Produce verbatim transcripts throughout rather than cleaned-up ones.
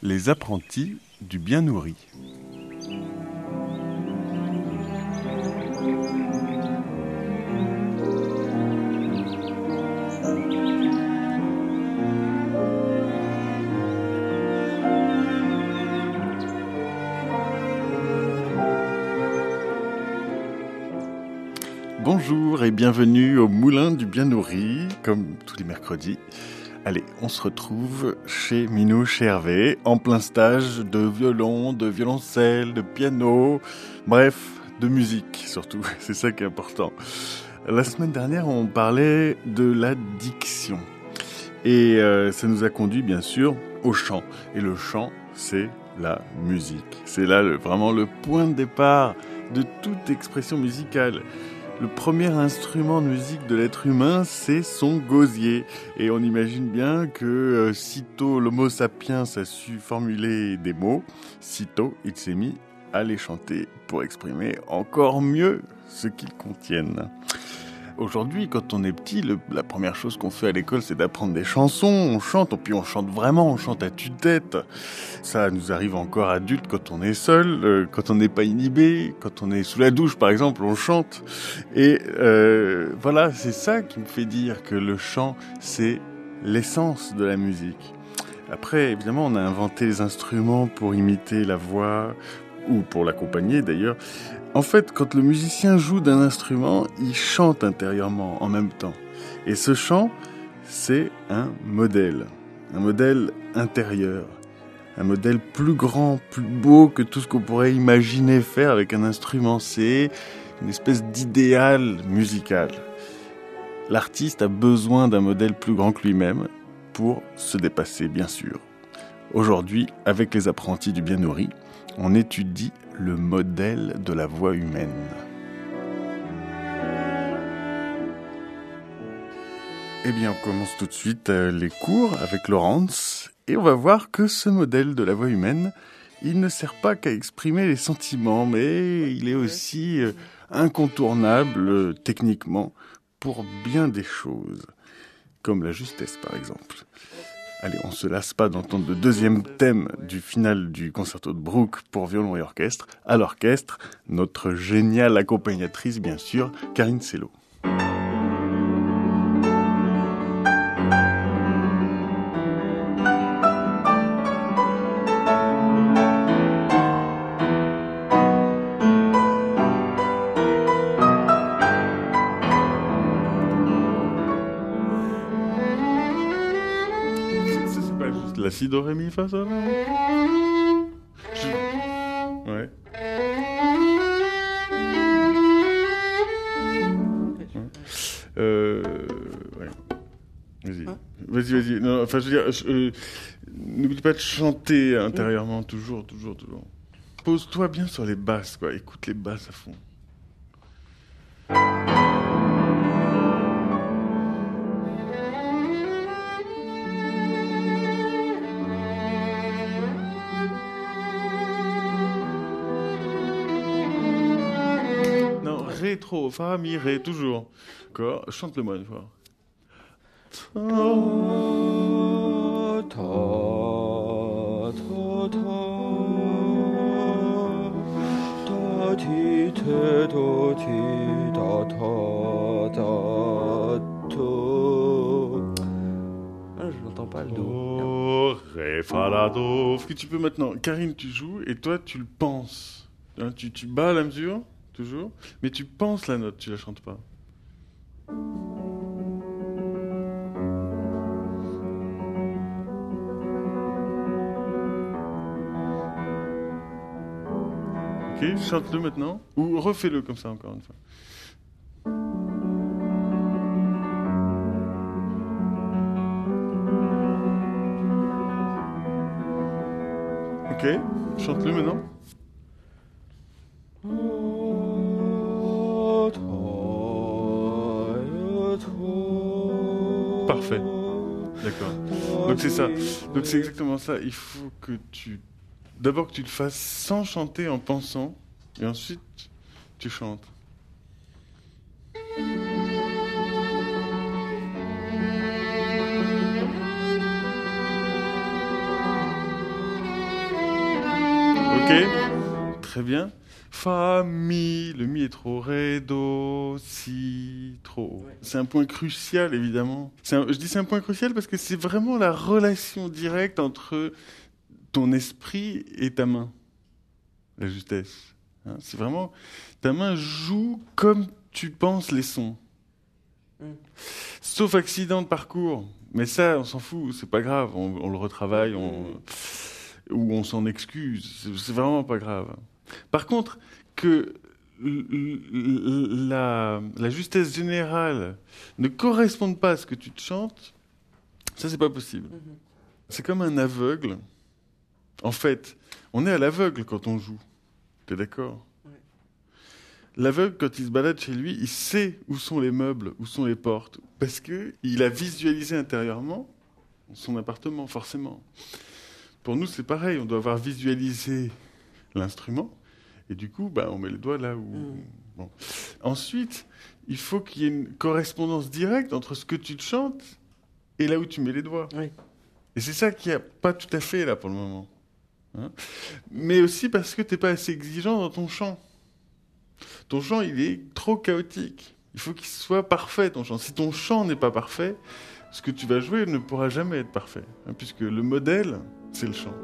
Les apprentis du bien nourri. Bonjour et bienvenue au Moulin du Bien Nourri, comme tous les mercredis. Allez, on se retrouve chez Minouche et Hervé, en plein stage de violon, de violoncelle, de piano, bref, de musique surtout, c'est ça qui est important. La semaine dernière, on parlait de la diction. Et euh, ça nous a conduit, bien sûr, au chant. Et le chant, c'est la musique. C'est là le, vraiment le point de départ de toute expression musicale. Le premier instrument de musique de l'être humain, c'est son gosier. Et on imagine bien que euh, sitôt l'homo sapiens a su formuler des mots, sitôt il s'est mis à les chanter pour exprimer encore mieux ce qu'ils contiennent. Aujourd'hui, quand on est petit, le, la première chose qu'on fait à l'école, c'est d'apprendre des chansons. On chante, et puis on chante vraiment, on chante à tue-tête. Ça nous arrive encore adulte quand on est seul, euh, quand on n'est pas inhibé, quand on est sous la douche, par exemple, on chante. Et euh, voilà, c'est ça qui me fait dire que le chant, c'est l'essence de la musique. Après, évidemment, on a inventé les instruments pour imiter la voix, ou pour l'accompagner d'ailleurs. En fait, quand le musicien joue d'un instrument, il chante intérieurement en même temps. Et ce chant, c'est un modèle, un modèle intérieur, un modèle plus grand, plus beau que tout ce qu'on pourrait imaginer faire avec un instrument. C'est une espèce d'idéal musical. L'artiste a besoin d'un modèle plus grand que lui-même pour se dépasser, bien sûr. Aujourd'hui, avec les apprentis du bien nourri, on étudie le modèle de la voix humaine. Eh bien, on commence tout de suite les cours avec Laurence et on va voir que ce modèle de la voix humaine, il ne sert pas qu'à exprimer les sentiments, mais il est aussi incontournable techniquement pour bien des choses, comme la justesse par exemple. Allez, on se lasse pas d'entendre le deuxième thème du final du concerto de Bruch pour violon et orchestre. À l'orchestre, notre géniale accompagnatrice, bien sûr, Karine Sello. La si, do, ré, mi, fa, sol. Je... Ouais. Euh... Ouais. Vas-y. Vas-y, vas-y. Non, enfin, je veux dire, je, euh, n'oublie pas de chanter intérieurement, toujours, toujours, toujours. Pose-toi bien sur les basses, quoi. Écoute les basses à fond. Ré trop, fa, mi, ré, toujours. D'accord, chante-le-moi une fois. Ta, ta, ta, ta, ta, ti, te, do, ti, da, ta, da, to. Ah, je n'entends pas le do. Do, ré, fa, la, do. Ce que tu peux maintenant, Karine, tu joues et toi, tu le penses. Hein, tu, tu bats la mesure. Toujours, mais tu penses la note, tu la chantes pas. Ok, chante-le maintenant, ou refais-le comme ça encore une fois. Ok, chante-le maintenant. Parfait. D'accord. Donc c'est ça. Donc c'est exactement ça. Il faut que tu... D'abord que tu le fasses sans chanter, en pensant, et ensuite tu chantes. Ok, très bien. Fa, mi, le mi est trop, ré, do, si, trop. Ouais. C'est un point crucial, évidemment. C'est un- je dis c'est un point crucial parce que c'est vraiment la relation directe entre ton esprit et ta main. La justesse. Hein, c'est vraiment... Ta main joue comme tu penses les sons. Mm. Sauf accident de parcours. Mais ça, on s'en fout, c'est pas grave. On, on le retravaille, on... ou on s'en excuse. C'est, c'est vraiment pas grave. Par contre, que l- l- la, la justesse générale ne corresponde pas à ce que tu te chantes, ça, c'est pas possible. Mhm. C'est comme un aveugle. En fait, on est à l'aveugle quand on joue. T'es d'accord ? Ouais. L'aveugle, quand il se balade chez lui, il sait où sont les meubles, où sont les portes, parce qu'il a visualisé intérieurement son appartement, forcément. Pour nous, c'est pareil, on doit avoir visualisé l'instrument, et du coup, bah, on met les doigts là où... Mm. Bon. Ensuite, il faut qu'il y ait une correspondance directe entre ce que tu te chantes et là où tu mets les doigts. Oui. Et c'est ça qu'il n'y a pas tout à fait là pour le moment. Hein, mais aussi parce que tu n'es pas assez exigeant dans ton chant. Ton chant, il est trop chaotique. Il faut qu'il soit parfait, ton chant. Si ton chant n'est pas parfait, ce que tu vas jouer ne pourra jamais être parfait. Hein, puisque le modèle, c'est le chant.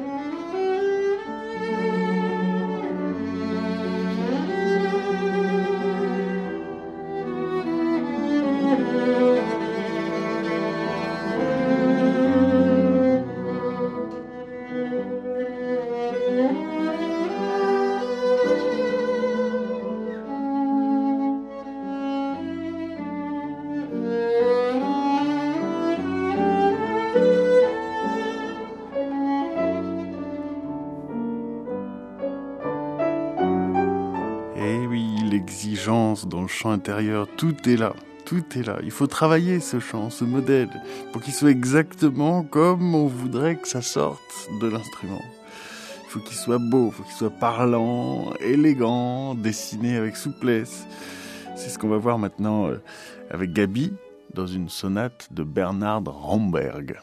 Eh oui, l'exigence dans le chant intérieur, tout est là, tout est là. Il faut travailler ce chant, ce modèle, pour qu'il soit exactement comme on voudrait que ça sorte de l'instrument. Il faut qu'il soit beau, il faut qu'il soit parlant, élégant, dessiné avec souplesse. C'est ce qu'on va voir maintenant euh, avec Gaby dans une sonate de Bernard Romberg.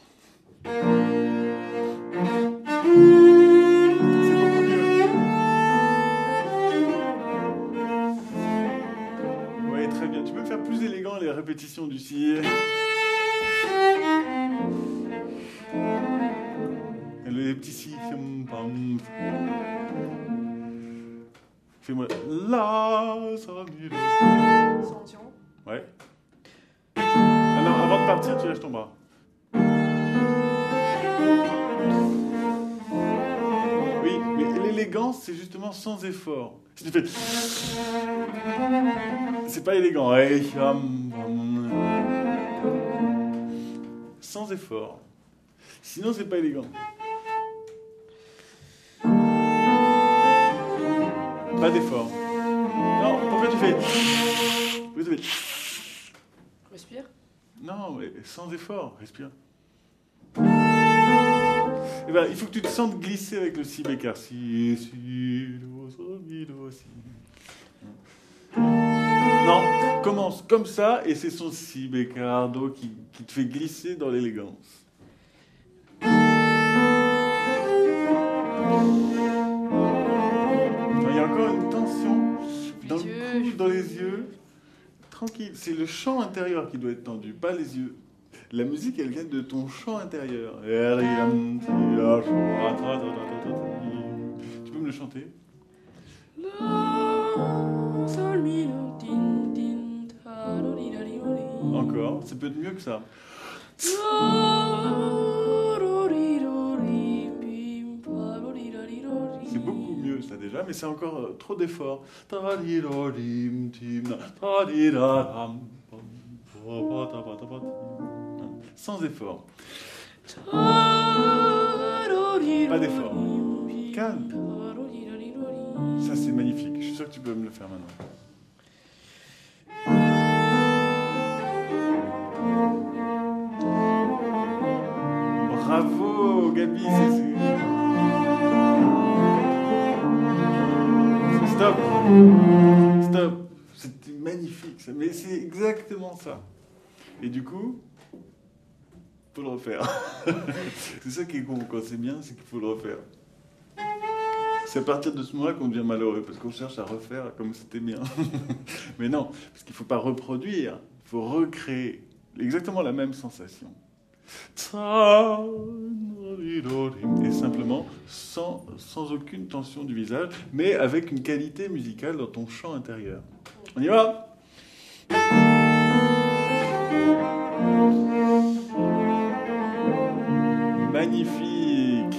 Oui, très bien. Tu peux faire plus élégant les répétitions du si. Les petits si. Fais-moi la, sol, mi, do. Sention. Ouais. Ah non, avant de partir, tu lâches ton bras. Oui, mais l'élégance, c'est justement sans effort. Si tu fais... C'est pas élégant. Ouais. Sans effort. Sinon, c'est pas élégant. Pas d'effort. Non, pourquoi tu fais... Pourquoi tu fais... Respire. Non, mais sans effort, respire. Eh ben, il faut que tu te sentes glisser avec le si bécard. Si, si, do, sol, mi, do, si. Non, commence comme ça et c'est son si bécard do qui, qui te fait glisser dans l'élégance. Enfin, il y a encore une tension dans Les le yeux. cou, dans les yeux. Tranquille, c'est le chant intérieur qui doit être tendu, pas les yeux. La musique, elle vient de ton chant intérieur. Tu peux me le chanter? La, sol, mi, do, tin, tin, ta, do, di, da, di, do, di. Encore, ça peut être mieux que ça. La, do, di, do, di, pim, pa, do, di, da, di, do, di. C'est beaucoup mieux ça déjà, mais c'est encore euh, trop d'efforts. Ta-di-do-dim, tim, na, ta-di-da-dam, pam, pa-pa-ta-pa-ta-pa-tim. Hein, sans effort. Ta, do, di, Pas do, d'effort. di, pim, Calme. pa, do, di, da, di, do, di. Ça c'est magnifique, je suis sûr que tu peux me le faire maintenant. Bravo Gaby, c'est... c'est- Stop. Stop. C'était magnifique, ça. Mais c'est exactement ça. Et du coup, faut le refaire. C'est ça qui est con quand c'est bien, c'est qu'il faut le refaire. c'est à partir de ce moment-là qu'on devient malheureux, parce qu'on cherche à refaire comme c'était bien. Mais non, parce qu'il ne faut pas reproduire, il faut recréer exactement la même sensation. Et simplement, sans, sans aucune tension du visage, mais avec une qualité musicale dans ton chant intérieur. On y va ? Magnifique.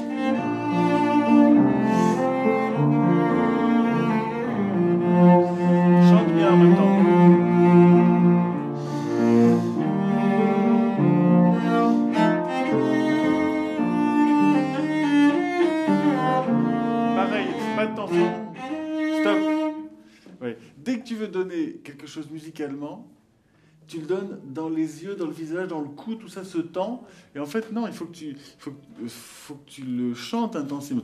Chante bien en même temps. Pareil, pas de tension. Stop. Ouais. Dès que tu veux donner quelque chose musicalement, tu le donnes dans les yeux, dans le visage, dans le cou, tout ça se tend. Et en fait, non, il faut que tu, faut, faut que tu le chantes intensément.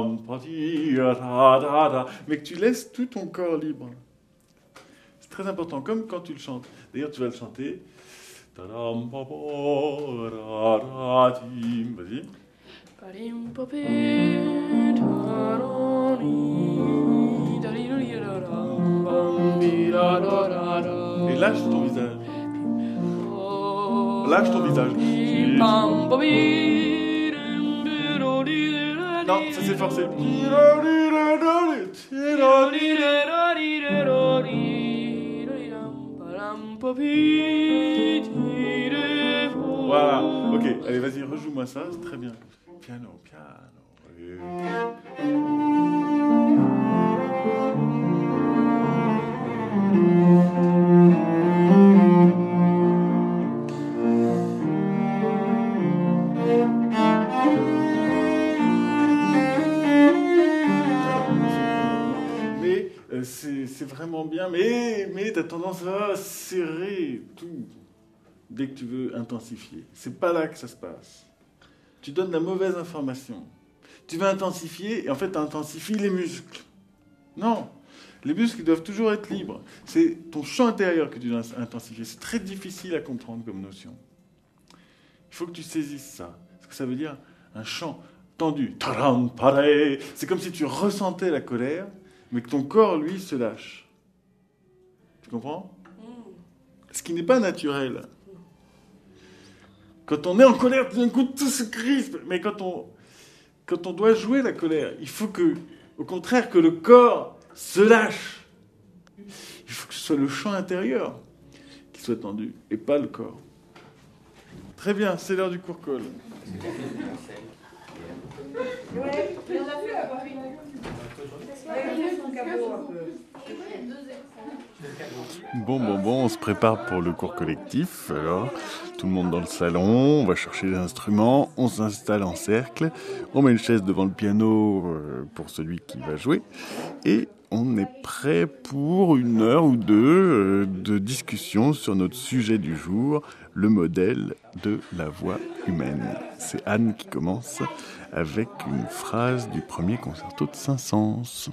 Mais que tu laisses tout ton corps libre. C'est très important, comme quand tu le chantes. D'ailleurs, tu vas le chanter. Vas-y. Et lâche ton visage. Lâche ton visage. Non, ça c'est forcé. Voilà, ok. Allez, vas-y, rejoue-moi ça, c'est très bien. Piano, piano. Mais euh, c'est, c'est vraiment bien, mais, mais tu as tendance à serrer tout dès que tu veux intensifier. C'est pas là que ça se passe. Tu donnes la mauvaise information. Tu veux intensifier et en fait tu intensifies les muscles. Non, les muscles doivent toujours être libres. C'est ton champ intérieur que tu dois intensifier. C'est très difficile à comprendre comme notion. Il faut que tu saisisses ça. Ce que ça veut dire un chant tendu. C'est comme si tu ressentais la colère, mais que ton corps, lui, se lâche. Tu comprends ? Ce qui n'est pas naturel. Quand on est en colère, tout d'un coup, tout se crispe. Mais quand on, quand on doit jouer la colère, il faut que, au contraire, que le corps se lâche. Il faut que ce soit le champ intérieur qui soit tendu, et pas le corps. Très bien, c'est l'heure du court-call. Bon, bon, bon, on se prépare pour le cours collectif. Alors, tout le monde dans le salon, on va chercher les instruments, on s'installe en cercle, on met une chaise devant le piano pour celui qui va jouer, et on est prêt pour une heure ou deux de discussion sur notre sujet du jour, le modèle de la voix humaine. C'est Anne qui commence avec une phrase du premier concerto de Saint-Saëns.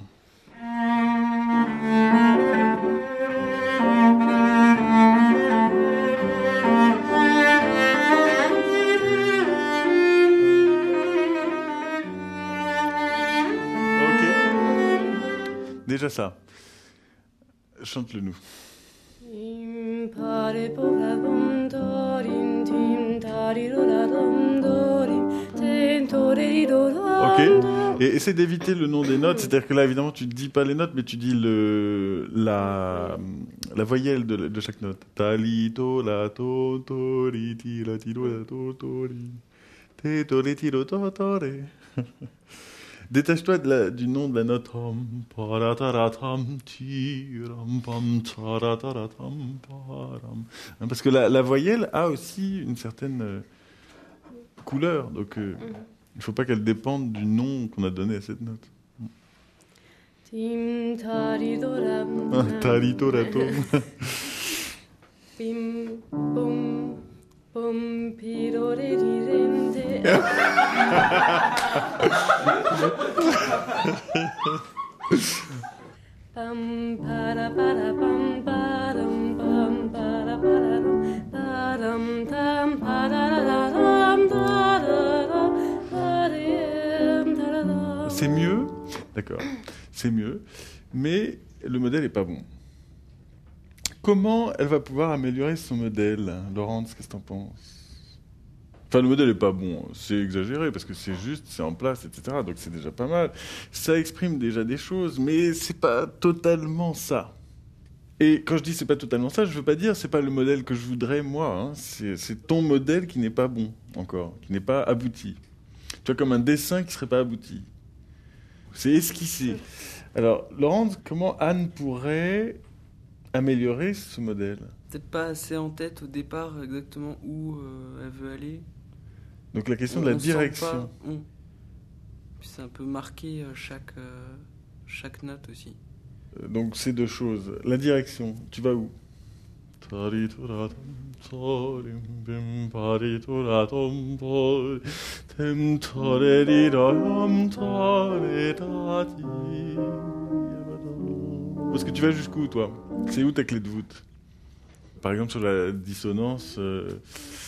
Déjà ça. Chante-le nous. Ok. Et essaie d'éviter le nom des notes. C'est-à-dire que là, évidemment, tu ne dis pas les notes, mais tu dis le, la, la voyelle de, de chaque note. Talito, la, to, to, ri, ti, la, ti, la, to, to, ri. Te, to, ri, ti, lo, to, to, ri. Détache-toi de la, du nom de la note. Parce que la, la voyelle a aussi une certaine euh, couleur. Donc, euh, il ne faut pas qu'elle dépende du nom qu'on a donné à cette note. Tim taridoram. Taridoratom. Bim bum bum pirorerirente. Pam para para pam param pam para para param tam para. C'est mieux D'accord, c'est mieux. Mais le modèle n'est pas bon. Comment elle va pouvoir améliorer son modèle, Laurence, qu'est-ce que t'en penses ? Enfin, le modèle n'est pas bon, c'est exagéré, parce que c'est juste, c'est en place, et cetera. Donc c'est déjà pas mal. Ça exprime déjà des choses, mais c'est pas totalement ça. Et quand je dis c'est pas totalement ça, je veux pas dire c'est pas le modèle que je voudrais moi. Hein. C'est, c'est ton modèle qui n'est pas bon encore, qui n'est pas abouti. Tu vois, comme un dessin qui serait pas abouti. C'est esquissé. Alors, Laurence, comment Anne pourrait améliorer ce modèle ? Peut-être pas assez en tête au départ exactement où euh, elle veut aller. Donc la question On- de la on sent direction. pas- on- Puis c'est un peu marqué euh, chaque, euh, chaque note aussi. Euh, Donc c'est deux choses. La direction, tu vas où ? Parce que tu vas jusqu'où, toi ? C'est où ta clé de voûte ? Par exemple, sur la dissonance... Euh...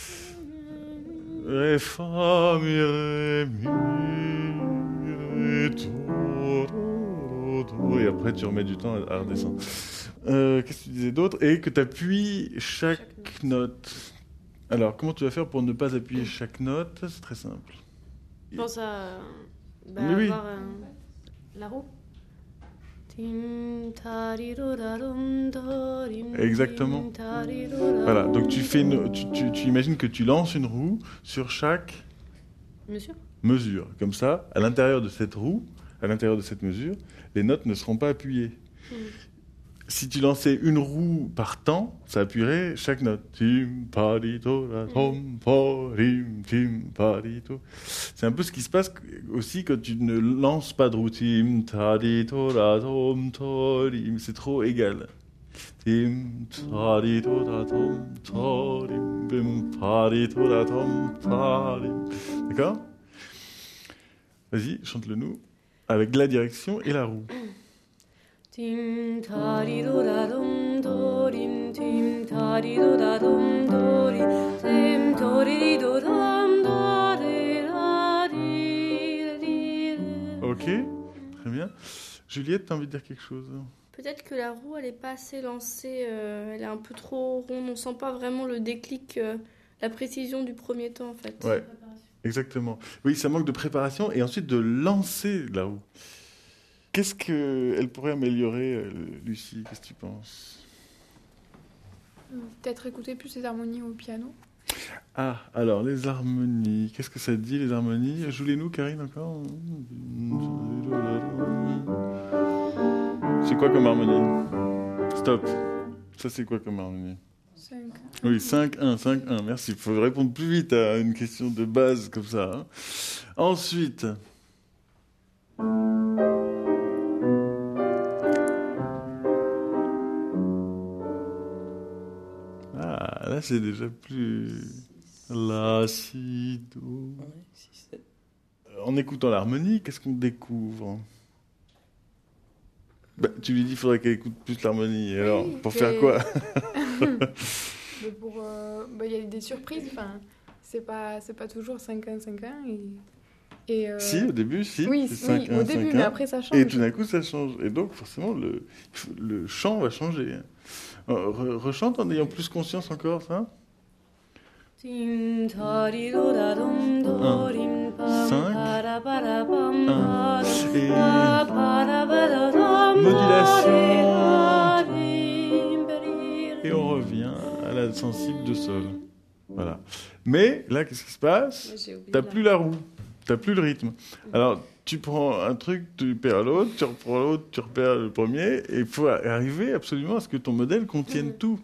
Ré, fa, mi, ré, mi, ré, do, do, do. Et après, tu remets du temps à redescendre. Euh, qu'est-ce que tu disais d'autre ? Et que tu appuies chaque, chaque note. note. Alors, comment tu vas faire pour ne pas appuyer chaque note ? C'est très simple. Je pense à bah, Mais oui. avoir un- la roue. Tim, tarirorarum, dorim, Exactement. tim, tarirorarum. Voilà, donc tu, fais une- tu, tu, tu imagines que tu lances une roue sur chaque Monsieur mesure. Comme ça, à l'intérieur de cette roue, à l'intérieur de cette mesure, les notes ne seront pas appuyées. Mm. Si tu lançais une roue par temps, ça appuierait chaque note. Tim, parito, la, tom, parim, tim, parito. C'est un peu ce qui se passe aussi quand tu ne lances pas de roue. Tim, tarito, la, tom, torim. C'est trop égal. Tim, tarito, la, tom, torim, bim, parito, la, tom, tarim. D'accord ? Vas-y, chante-le nous. Avec la direction et la roue. Tim, tarirorarum, dorim, tim, tarirorarum, dorim, tim, toriroram, dorirari. Ok, très bien. Juliette, t'as envie de dire quelque chose ? Peut-être que la roue, elle est pas assez lancée, euh, elle est un peu trop ronde, on sent pas vraiment le déclic, euh, la précision du premier temps en fait. Ouais, exactement. Oui, ça manque de préparation et ensuite de lancer la roue. Qu'est-ce qu'elle pourrait améliorer, euh, Lucie ? Qu'est-ce que tu penses ? Peut-être écouter plus les harmonies au piano. Ah, alors, les harmonies. Qu'est-ce que ça dit, les harmonies ? Joue-les-nous, Karine, encore ? C'est quoi comme harmonie ? Stop. Ça, c'est quoi comme harmonie ? cinq. Oui, cinq un, cinq un, merci. Il faut répondre plus vite à une question de base comme ça. Hein. Ensuite... Ah, là, c'est déjà plus... La, si, do... Ouais, six, sept. En écoutant l'harmonie, qu'est-ce qu'on découvre ? Bah, tu lui dis qu'il faudrait qu'elle écoute plus l'harmonie. Alors, Oui, pour mais- faire quoi ? Mais pour, euh, bah, il y a des surprises. Enfin, c'est pas, c'est pas toujours cinq un, cinq un. Et, et, euh, Si, au début, si. oui, c'est oui, cinq un, au début, cinq mais un. après ça change. Et tout d'un coup, ça change. Et donc, forcément, le, le chant va changer. Euh, re- rechante en ayant plus conscience encore, ça ? Tim, tarirorarum, dorim, pam, Cinq. paraparapam, Un. param, Et pa, parapararam, modulation. daririm, beririm. Et on revient à la sensible de sol. Voilà. Mais là, qu'est-ce qui se passe ? J'ai oublié T'as la- plus la roue, t'as plus le rythme. Alors, tu prends un truc, tu perds l'autre, tu reprends l'autre, tu repères le premier, et il faut arriver absolument à ce que ton modèle contienne Mhm. tout.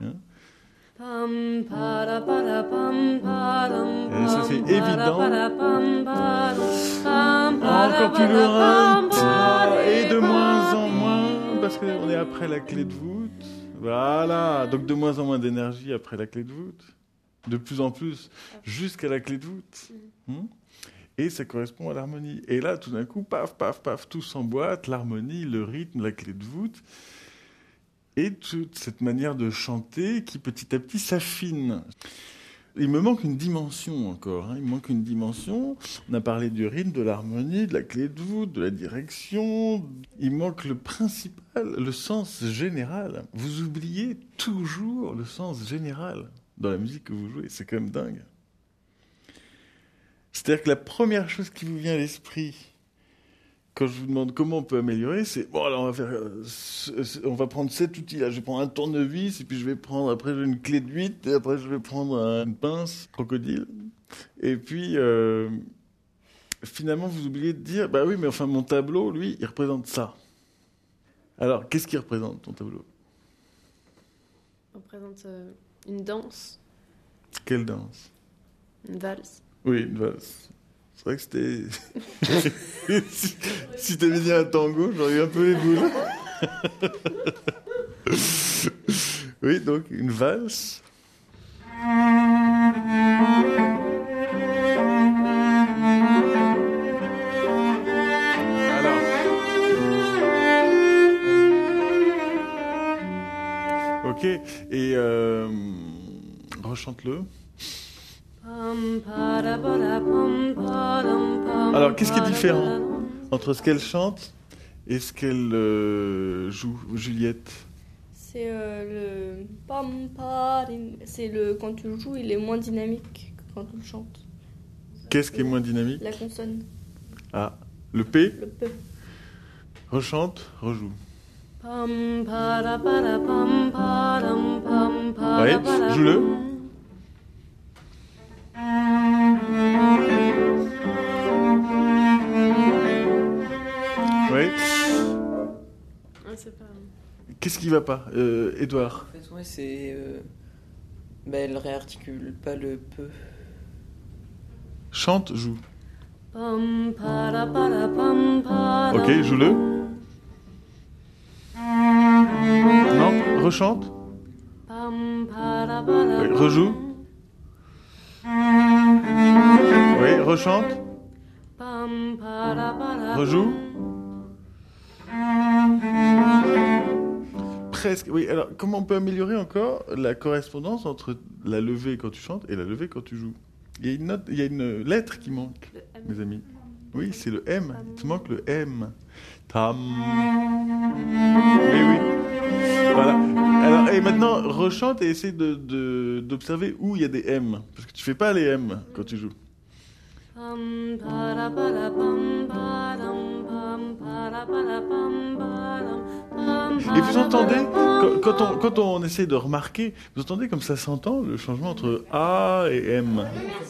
Pam, paraparapam, param, Et ça, c'est pam, évident. paraparapam, param, pam, Encore plus paraparapam, loin, et de moins en param. moins, parce qu'on est après la clé de voûte. Voilà, donc de moins en moins d'énergie après la clé de voûte. De plus en plus, jusqu'à la clé de voûte. Hmm. Et ça correspond à l'harmonie. Et là, tout d'un coup, paf, paf, paf, tout s'emboîte, l'harmonie, le rythme, la clé de voûte. Et toute cette manière de chanter qui, petit à petit, s'affine. Il me manque une dimension encore. Hein. Il me manque une dimension. On a parlé du rythme, de l'harmonie, de la clé de voûte, de la direction. Il manque le principal, le sens général. Vous oubliez toujours le sens général dans la musique que vous jouez. C'est quand même dingue. C'est-à-dire que la première chose qui vous vient à l'esprit quand je vous demande comment on peut améliorer, c'est bon, alors on va faire, euh, c- c- on va prendre cet outil-là. Je vais prendre un tournevis et puis je vais prendre après j'ai une clé de huit et après je vais prendre un- une pince crocodile. Et puis euh, finalement vous oubliez de dire bah oui mais enfin mon tableau lui il représente ça. Alors qu'est-ce qu'il représente ton tableau? On représente euh, une danse, Quelle danse? une valse. Oui, une valse. C'est vrai que c'était. si si t'avais dit un tango, j'aurais eu un peu les boules. Oui, donc une valse. Alors. Ok, et euh, rechante-le. Alors, qu'est-ce qui est différent entre ce qu'elle chante et ce qu'elle euh, joue, Juliette? C'est euh, le pam parim. C'est le quand tu le joues, il est moins dynamique que quand tu le chantes. Qu'est-ce qui est moins dynamique? La consonne, Ah, le P, le peu. rechante, rejoue. Pam, para, para, pam, param, pam, para, Ouais, para, joue-le. pam. Oui. Ah, c'est pas... Qu'est-ce qui va pas, euh, Édouard? En fait, ouais, c'est. euh, bah, elle réarticule pas le peu. Chante, joue. Pam, para, para, pam, param, Ok, joue-le. Non, rechante. pam, para, para, Oui, pam. rejoue. Oui, rechante. Pam, para, para, Rejoue. pam. Presque. Oui, alors comment on peut améliorer encore la correspondance entre la levée quand tu chantes et la levée quand tu joues? Il y a une note, il y a une lettre qui manque, Le M. mes amis. Oui, c'est le M. Il te manque le M. Tam. Mais oui. Voilà. Alors, et maintenant, rechante et essaie de, de- d'observer où il y a des M. Parce que tu fais pas les M quand tu joues. Pam, para, para, pam, param, pam, para, para, pam, param, pam, Et vous para, entendez, para, quand, pam, quand on, quand on essaie de remarquer, vous entendez comme ça s'entend le changement entre A et M.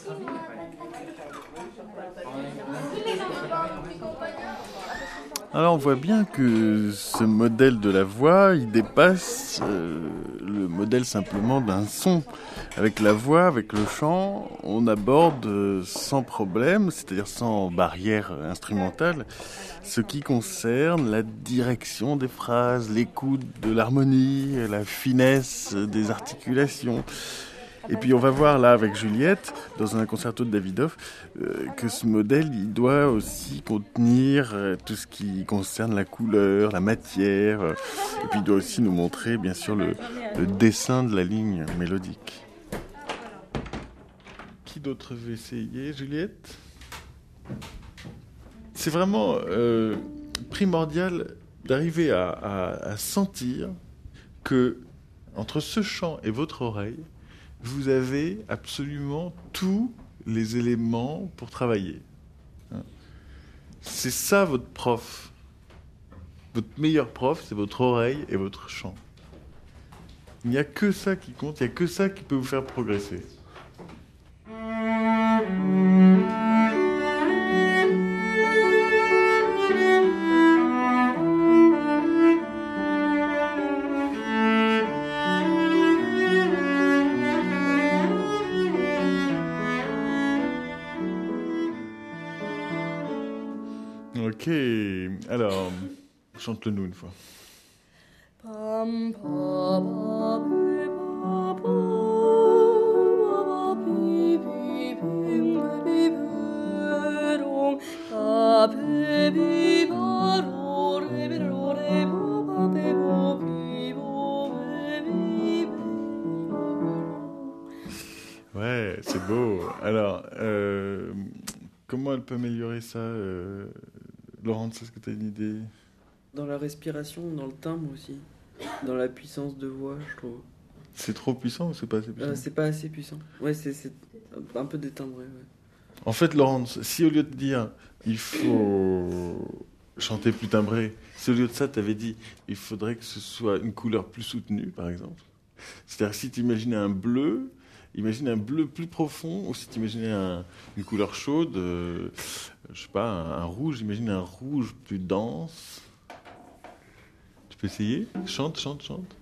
Alors on voit bien que ce modèle de la voix, il dépasse euh, le modèle simplement d'un son. Avec la voix, avec le chant, on aborde euh, sans problème, c'est-à-dire sans barrière instrumentale, ce qui concerne la direction des phrases, l'écoute de l'harmonie, la finesse des articulations. Et puis on va voir là avec Juliette, dans un concerto de Davidoff, euh, que ce modèle il doit aussi contenir euh, tout ce qui concerne la couleur, la matière, euh, et puis il doit aussi nous montrer bien sûr le, le dessin de la ligne mélodique. Qui d'autre veut essayer? Juliette? C'est vraiment euh, primordial d'arriver à, à, à sentir que entre ce chant et votre oreille, vous avez absolument tous les éléments pour travailler. C'est ça votre prof. Votre meilleur prof, c'est votre oreille et votre chant. Il n'y a que ça qui compte, il n'y a que ça qui peut vous faire progresser. Ok, alors, chante-le-nous une fois. Pam, pa, pa, pi, pa, pa, pa, pi, pi, pim, pi, pi, rom, pa, pi, pi, pa, ro, re, pi, ro, re, po, pa, pi, po, pi, po, re, pi, pi, ro. Ouais, Alors, euh, comment elle peut améliorer ça, euh, Laurence, est-ce que tu as une idée? Dans la respiration, dans le timbre aussi. Dans la puissance de voix, je trouve. C'est trop puissant ou c'est pas assez puissant? Euh, c'est pas assez puissant. Ouais, c'est, c'est un peu détimbré. Ouais. En fait, Laurence, si au lieu de dire il faut chanter plus timbré, si au lieu de ça, tu avais dit il faudrait que ce soit une couleur plus soutenue, par exemple. C'est-à-dire si tu imaginais un bleu, imagine un bleu plus profond, ou si tu imaginais un, une couleur chaude, euh, je sais pas, un, un rouge, imagine un rouge plus dense. Tu peux essayer? Chante, chante, chante.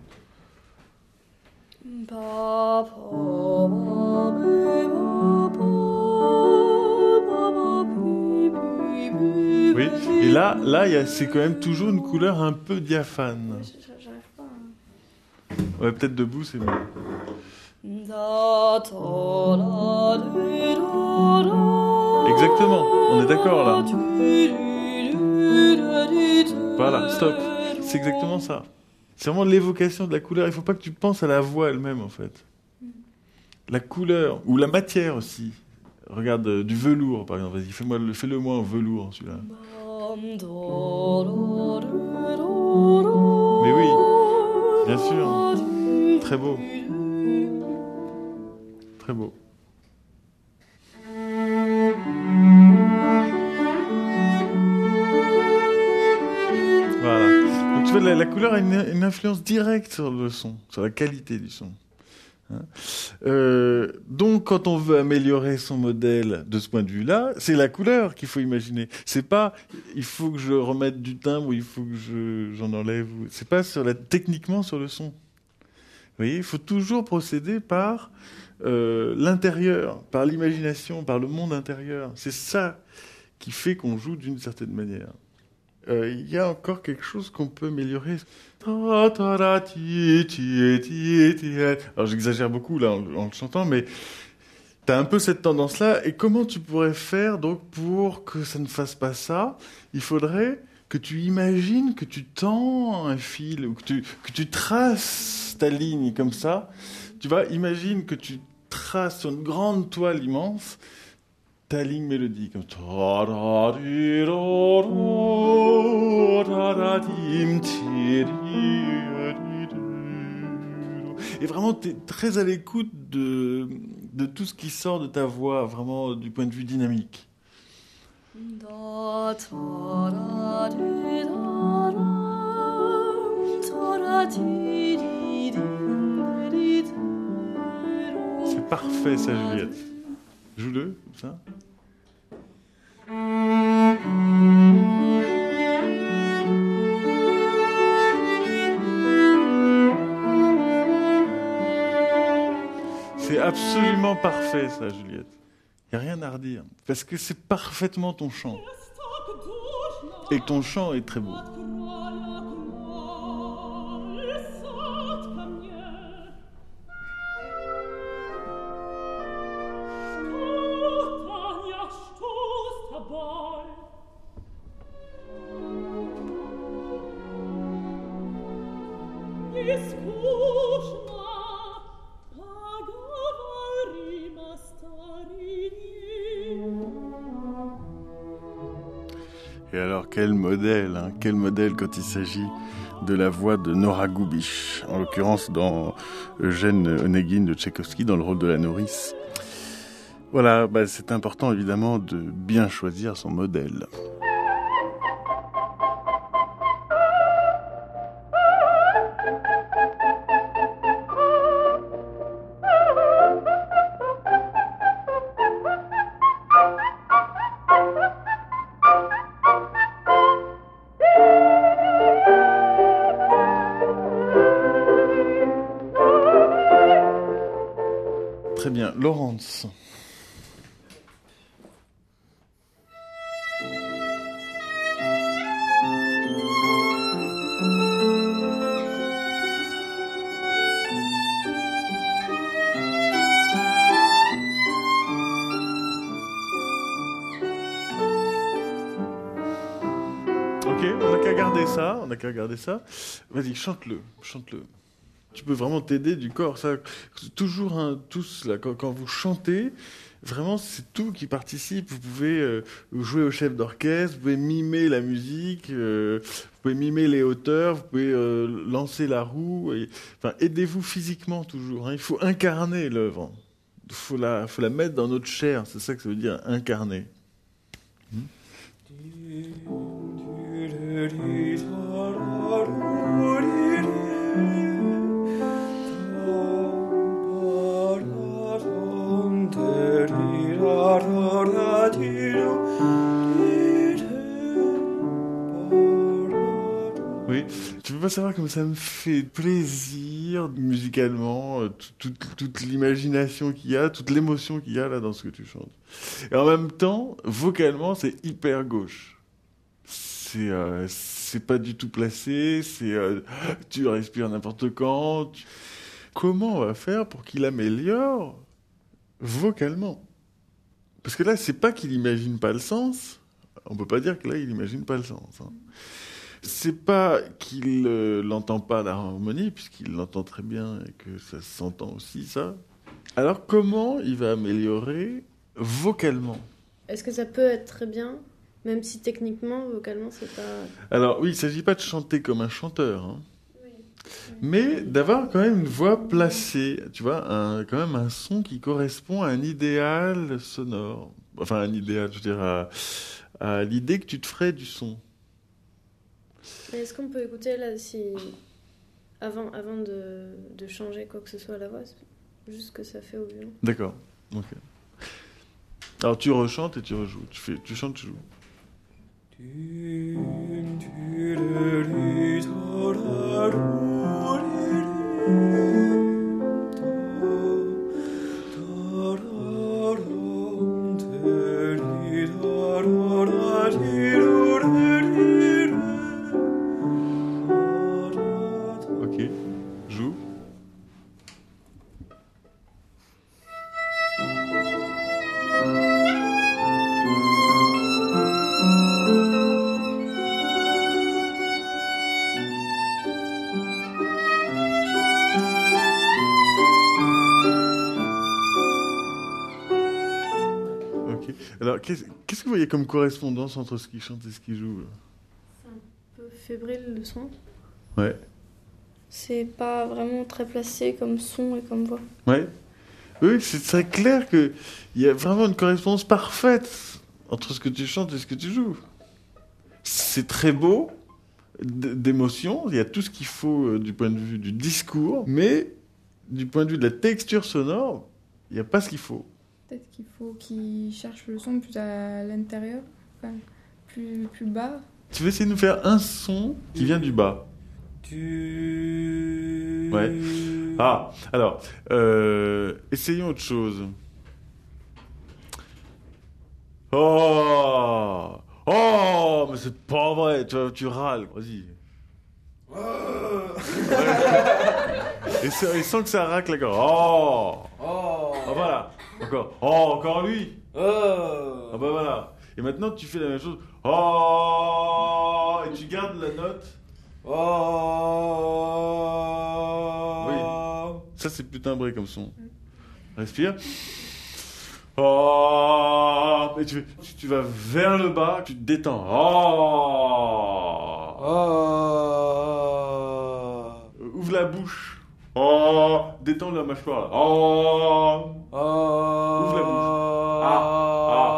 Pa, pa, pa, pe, pa, pa, pa, pa, pi, pi, pi, Oui, et là, là il y a- c'est quand même toujours une couleur un peu diaphane. J- J'arrive pas. hein. Ouais, peut-être debout, c'est mieux. Da, ta, da, di, da, da. Exactement, on est d'accord là. Di, di, di, da, di, da, Voilà, stop. da. C'est exactement ça. C'est vraiment l'évocation de la couleur. Il ne faut pas que tu penses à la voix elle-même, en fait. La couleur, ou la matière aussi. Regarde, euh, du velours, par exemple. Vas-y, fais-moi le, fais-le moi en velours, celui-là. Bam, da, da, di, da, da. Mais oui, bien sûr. Très beau. Très beau. Voilà. Donc tu vois, la, la couleur a une, une influence directe sur le son, sur la qualité du son. Hein. Euh, donc, quand on veut améliorer son modèle de ce point de vue-là, c'est la couleur qu'il faut imaginer. C'est pas, il faut que je remette du timbre ou il faut que je, j'en enlève. ou- C'est pas sur la, techniquement sur le son. Vous voyez, il faut toujours procéder par euh, l'intérieur, par l'imagination, par le monde intérieur. C'est ça qui fait qu'on joue d'une certaine manière. Euh, Il y a encore quelque chose qu'on peut améliorer. Alors j'exagère beaucoup là en, en le chantant, mais tu as un peu cette tendance-là. Et comment tu pourrais faire donc pour que ça ne fasse pas ça? Il faudrait que tu imagines que tu tends un fil ou que tu, que tu traces ta ligne comme ça. Tu vois, imagine que tu traces sur une grande toile immense ta ligne mélodique. Comme et vraiment, tu es très à l'écoute de, de tout ce qui sort de ta voix, vraiment du point de vue dynamique. Da, ta, da, di, da, da. Ta, da, di, di, di, da, di, da. C'est parfait, ça, Juliette. Joue-le, comme ça. C'est absolument parfait, ça, Juliette. Il n'y a rien à redire. Parce que c'est parfaitement ton chant. Et que ton chant est très beau. Et alors, quel modèle, hein, quel modèle quand il s'agit de la voix de Nora Gubish, en l'occurrence dans Eugène Onegin de Tchaïkovski, dans le rôle de la nourrice. Voilà, bah, c'est important évidemment de bien choisir son modèle. Très bien, Laurence. Ok, on n'a qu'à garder ça, on n'a qu'à garder ça. Vas-y, chante-le, chante-le. Tu peux vraiment t'aider du corps. Ça, toujours un tous là, quand, quand vous chantez, vraiment, c'est tout qui participe. Vous pouvez euh, jouer au chef d'orchestre, vous pouvez mimer la musique, euh, vous pouvez mimer les hauteurs, vous pouvez euh, lancer la roue. Et, enfin, aidez-vous physiquement toujours. Hein. Il faut incarner l'œuvre. Il faut la, faut la mettre dans notre chair. C'est ça que ça veut dire, incarner. Hmm. Oui, tu peux pas savoir comme ça me fait plaisir musicalement, euh, toute, toute l'imagination qu'il y a, toute l'émotion qu'il y a là dans ce que tu chantes. Et en même temps, vocalement, c'est hyper gauche. C'est euh, c'est pas du tout placé, c'est euh, tu respires n'importe quand. Tu... Comment on va faire pour qu'il améliore vocalement? Parce que là, c'est pas qu'il imagine pas le sens. On peut pas dire que là, il imagine pas le sens. Hein. C'est pas qu'il euh, l'entend pas l'harmonie, puisqu'il l'entend très bien et que ça s'entend aussi, ça. Alors, comment il va améliorer vocalement? Est-ce que ça peut être très bien, même si techniquement, vocalement, c'est pas... Alors, oui, il s'agit pas de chanter comme un chanteur, hein. Mais d'avoir quand même une voix placée, tu vois, un, quand même un son qui correspond à un idéal sonore. Enfin, un idéal, je veux dire, à, à l'idée que tu te ferais du son. Mais est-ce qu'on peut écouter là, si... avant, avant de, de changer quoi que ce soit à la voix, juste ce que ça fait au violon? D'accord, ok. Alors tu rechantes et tu rejoues, tu, fais, tu chantes, tu joues. Ok, joue. Alors, qu'est-ce, qu'est-ce que vous voyez comme correspondance entre ce qu'il chante et ce qu'il joue? C'est un peu fébrile le son. Ouais. C'est pas vraiment très placé comme son et comme voix. Ouais. Oui, c'est très clair qu'il y a vraiment une correspondance parfaite entre ce que tu chantes et ce que tu joues. C'est très beau, d- d'émotion, il y a tout ce qu'il faut euh, du point de vue du discours, mais du point de vue de la texture sonore, il n'y a pas ce qu'il faut. Peut-être qu'il faut qu'il cherche le son plus à l'intérieur, enfin, plus, plus bas. Tu veux essayer de nous faire un son qui vient du bas? Ouais. Ah, alors, euh, essayons autre chose. Oh, oh, mais c'est pas vrai, tu, tu râles, vas-y. Ouais. Et, ça- et sans que ça racle la gorge. Oh, Oh, ah, voilà, encore. Oh, encore lui. oh. Ah bah voilà. Et maintenant tu fais la même chose. Oh, et tu gardes la note. Oh. Oui. Ça c'est plus timbré comme son. Respire. Oh, et tu, tu, tu vas vers le bas, tu te détends. Oh. Oh. Ouvre la bouche. Oh, détends la mâchoire. Là. Oh. Oh. Ouvre la bouche. Ah, ah.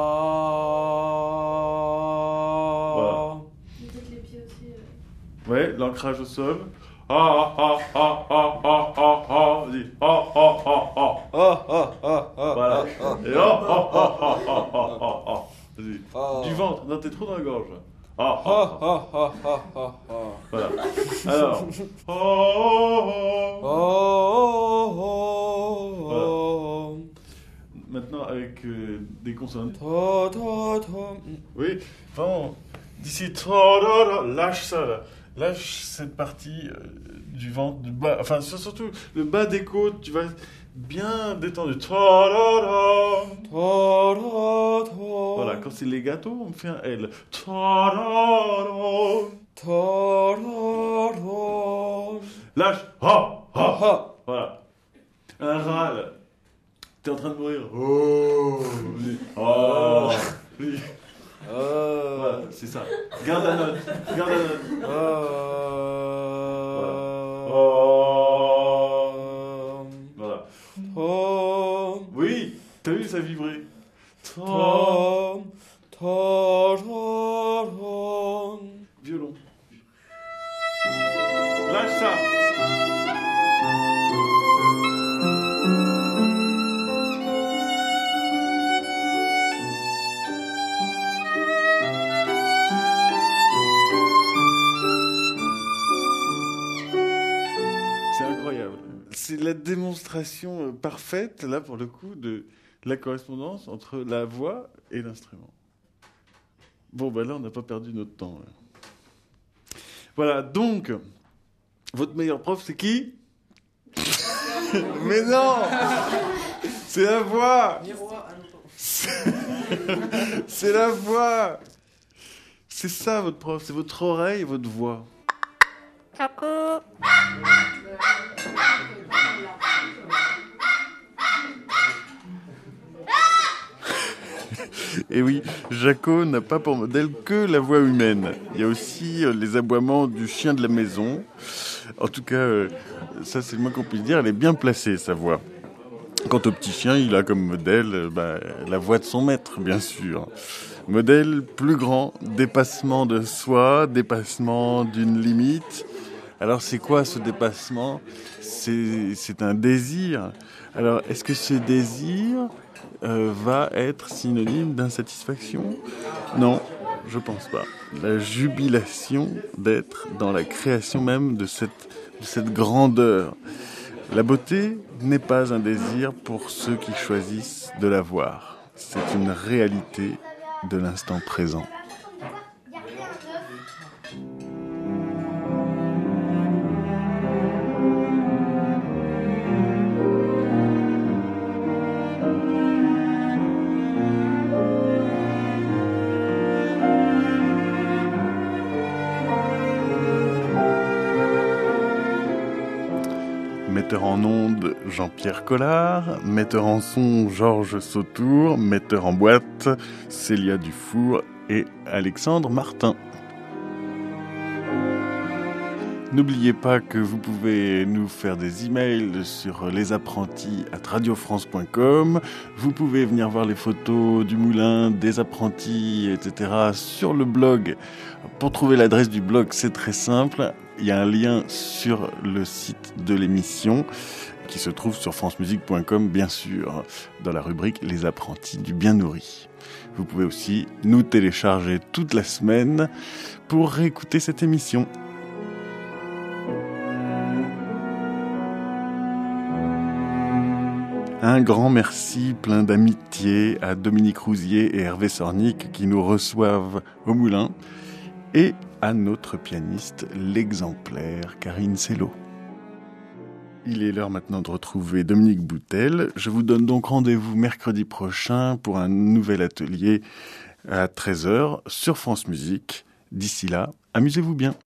Voilà. Peut-être les pieds aussi. euh. Ouais, l'ancrage au sol. Ah, ah, ah, ah, ah, ah, ah, ah. Vas-y. Ah, ah, ah, ah. Oh, oh, oh, oh. Voilà. Oh, Et ah, ah, ah, ah, ah, ah, ah, ah. Vas-y. oh. Du ventre. Non, t'es trop dans la gorge. Ah, ah, Oh, ah. oh, oh, oh, oh, oh. Voilà. Alors. Oh, oh, oh. Oh, oh, oh, oh. Maintenant, avec euh, des consonnes. Ta, ta, ta. Oui. Vraiment. D'ici. ta, ta, ta. Lâche ça, là. Lâche cette partie euh, du ventre, du bas. Enfin, surtout le bas des côtes. Tu vas bien détendu. Ta, ta, ta. Ta, ta, ta. Voilà, quand c'est les gâteaux, on fait un L. Ta-da-da. Ta, ta, ta. Lâche. Ha, ha. Ha. Voilà. Un râle. T'es en train de mourir. Oh, oh. Oh. Voilà, c'est ça. Garde la note. Garde la note. Oh. Voilà. Oh. Oui, t'as vu, ça vibrait. Tom, tom, tom. Violon. Lâche ça. C'est incroyable. C'est la démonstration parfaite, là, pour le coup, de la correspondance entre la voix et l'instrument. Bon, ben là, on n'a pas perdu notre temps. Là. Voilà, donc, votre meilleur prof, c'est qui? Mais non. C'est la voix. C'est la voix. C'est ça, votre prof. C'est votre oreille et votre voix. Et oui, Jaco n'a pas pour modèle que la voix humaine. Il y a aussi les aboiements du chien de la maison. En tout cas, ça c'est le moins qu'on puisse dire, elle est bien placée, sa voix. Quant au petit chien, il a comme modèle bah, la voix de son maître, bien sûr. Modèle plus grand, dépassement de soi, dépassement d'une limite. Alors c'est quoi ce dépassement ? c'est, c'est un désir. Alors est-ce que ce désir euh, va être synonyme d'insatisfaction ? Non, je pense pas. La jubilation d'être dans la création même de cette, de cette grandeur. La beauté n'est pas un désir pour ceux qui choisissent de la voir. C'est une réalité de l'instant présent. Metteur en ondes, Jean-Pierre Collard. Metteur en son, Georges Sautour. Metteur en boîte, Célia Dufour et Alexandre Martin. N'oubliez pas que vous pouvez nous faire des emails sur lesapprentis arobase radiofrance point com. Vous pouvez venir voir les photos du moulin, des apprentis, et cetera sur le blog. Pour trouver l'adresse du blog, c'est très simple. Il y a un lien sur le site de l'émission qui se trouve sur francemusique point com, bien sûr, dans la rubrique Les apprentis du bien nourri. Vous pouvez aussi nous télécharger toute la semaine pour réécouter cette émission. Un grand merci plein d'amitié à Dominique Rousier et Hervé Sornic qui nous reçoivent au Moulin et à notre pianiste, l'exemplaire Karine Sello. Il est l'heure maintenant de retrouver Dominique Boutel. Je vous donne donc rendez-vous mercredi prochain pour un nouvel atelier à treize heures sur France Musique. D'ici là, amusez-vous bien.